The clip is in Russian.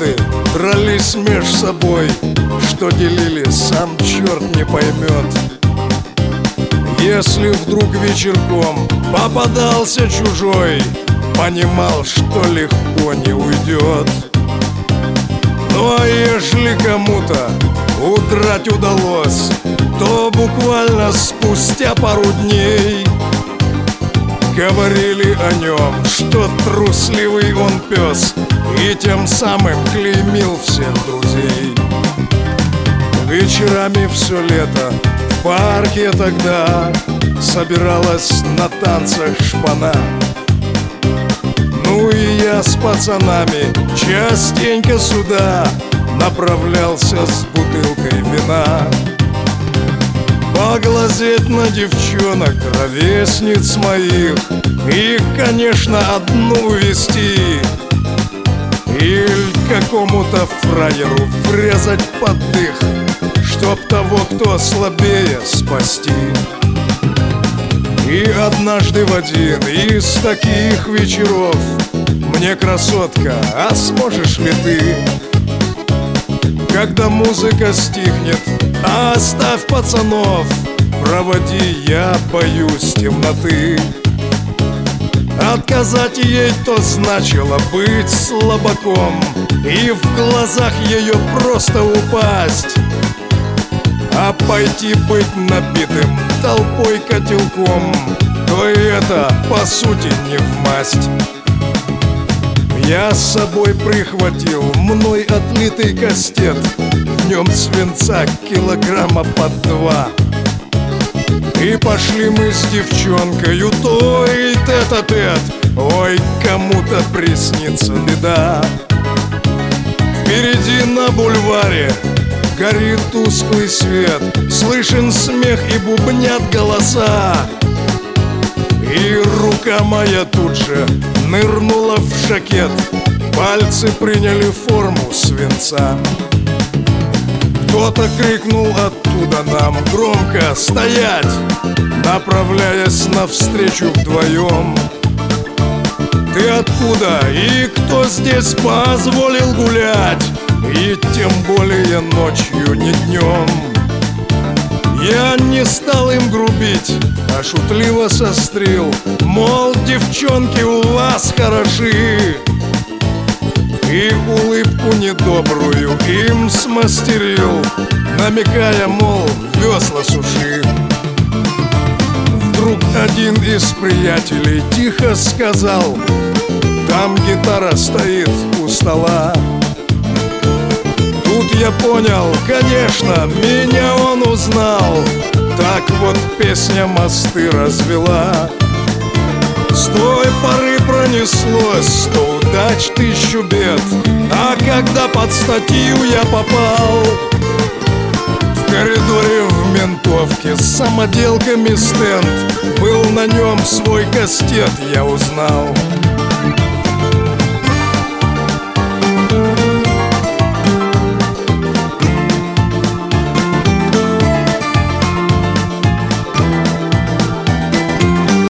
идиоты дрались меж собой, что делили, сам черт не поймет. Если вдруг вечерком попадался чужой, понимал, что легко не уйдет. Ну а ежели кому-то удрать удалось, то буквально спустя пару дней говорили о нем, что трусливый он пес, и тем самым клеймил всех друзей. Вечерами все лето в парке тогда собиралась на танцах шпана. Ну и я с пацанами частенько сюда направлялся с бутылкой вина, поглазеть на девчонок, ровесниц моих, и, конечно, одну увести, или какому-то фраеру врезать под дых, чтоб того, кто слабее, спасти. И однажды в один из таких вечеров мне, красотка, а сможешь ли ты, когда музыка стихнет, оставь пацанов, проводи, я боюсь темноты. Отказать ей то значило быть слабаком, и в глазах ее просто упасть, а пойти быть набитым толпой котелком, то и это, по сути, не вмасть. Я с собой прихватил мной отлитый кастет, в нем свинца килограмма под 2. И пошли мы с девчонкою той тет-а-тет, ой, кому-то приснится беда. Впереди на бульваре горит тусклый свет, слышен смех и бубнят голоса. И рука моя тут же нырнула в жакет, пальцы приняли форму свинца. Кто-то крикнул оттуда нам громко «Стоять!», направляясь навстречу вдвоем. Ты откуда и кто здесь позволил гулять, и тем более ночью, не днем? Я не стал им грубить, а шутливо сострил, мол, девчонки у вас хороши, и улыбку недобрую им смастерил, намекая, мол, весла суши. Вдруг один из приятелей тихо сказал: там гитара стоит у стола. Тут я понял, конечно, меня он узнал. Так вот песня мосты развела. С той поры пронеслось 100 удач, 1000 бед. А когда под статью я попал, в коридоре в ментовке с самоделками стенд, был на нем свой кастет, я узнал.